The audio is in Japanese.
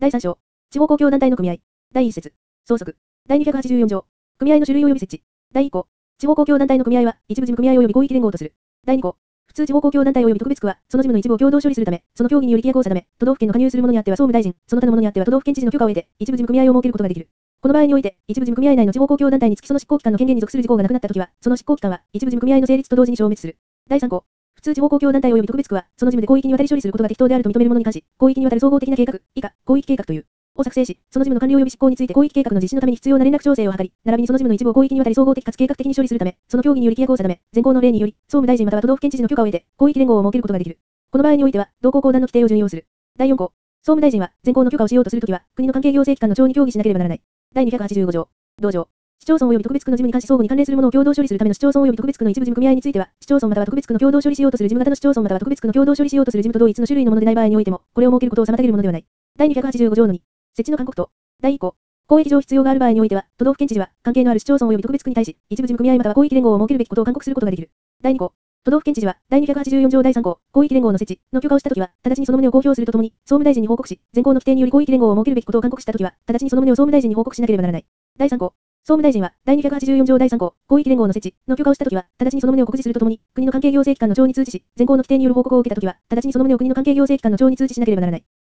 第3章。地方公共団体の組合。第1節。相続。第284条。組合の種類及び設置。第1項。地方公共団体の組合は、一部事務組合及び広域連合とする。第2項。普通地方公共団体及び特別区は、その事務の一部を共同処理するため、その協議により規約を定め、都道府県の加入する者にあっては総務大臣、その他の者にあっては都道府県知事の許可を得て、一部事務組合を設けることができる。この場合において、一部事務組合内の地方公共団体につきその執行機関の権限に属する事項がなくなったときは、その執行機関は、一部事務組合の成立と同時に消滅する。第3項。普通地方公共団体及び特別区は、その事務で広域にわたり処理することが適当であると認めるものに関し、広域にわたる総合的な計画、以下、広域計画という、を作成し、その事務の完了及び執行について広域計画の実施のために必要な連絡調整を図り、並びにその事務の一部を広域にわたり総合的かつ計画的に処理するため、その協議により規約を定め、前項の例により、総務大臣または都道府県知事の許可を得て、広域連合を設けることができる。この場合においては、同項公団の規定を準用する。第4項。総務大臣は、前項の許可をしようとするときは、国の関係行政機関の長に協議しなければならない。第285条。同条。市町村及び特別区の事務に関し相互に関連するものを共同処理するための市町村及び特別区の一部事務組合については、市町村または特別区の共同処理しようとする事務型の市町村または特別区の共同処理しようとする事務と同一の種類のものでない場合においても、これを設けることを妨げるものではない。第285条の2。設置の勧告と。第1項。公益上必要がある場合においては、都道府県知事は、関係のある市町村及び特別区に対し、一部事務組合または広域連合を設けるべきことを勧告することができる。第2項。都道府県知事は、第284条第3項、広域連合の設置の許可をしたときは、直ちにその旨を公表するとともに、総務大臣に報告し、前項の規定により広域連合を設けるべきことを勧告したときは、直ちにその旨を総務大臣に報告しなければならない。第3項。総務大臣は、第284条第3項、広域連合の設置の許可をしたときは、直ちにその旨を告示するとともに、国の関係行政機関の長に通知し、前項の規定による報告を受けたときは、直ちにその旨を国の関係行政機関の長に通知しなければならない。